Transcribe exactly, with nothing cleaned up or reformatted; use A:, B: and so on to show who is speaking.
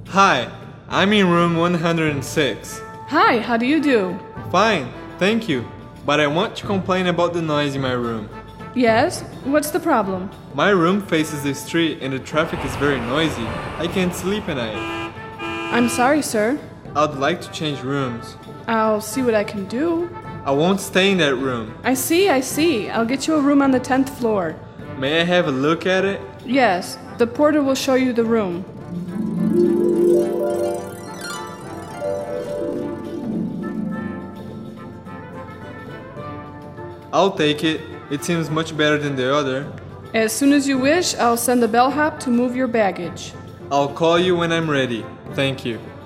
A: Hi, I'm in room one hundred six.
B: Hi, how do you do?
A: Fine, thank you. But I want to complain about the noise in my room.
B: Yes? What's the problem?
A: My room faces the street and the traffic is very noisy. I can't sleep at night.
B: I'm sorry, sir.
A: I'd like to change rooms.
B: I'll see what I can do.
A: I won't stay in that room.
B: I see, I see. I'll get you a room on the tenth floor.
A: May I have a look at it?
B: Yes, the porter will show you the room.
A: I'll take it. It seems much better than the other.
B: As soon as you wish, I'll send a bellhop to move your baggage.
A: I'll call you when I'm ready. Thank you.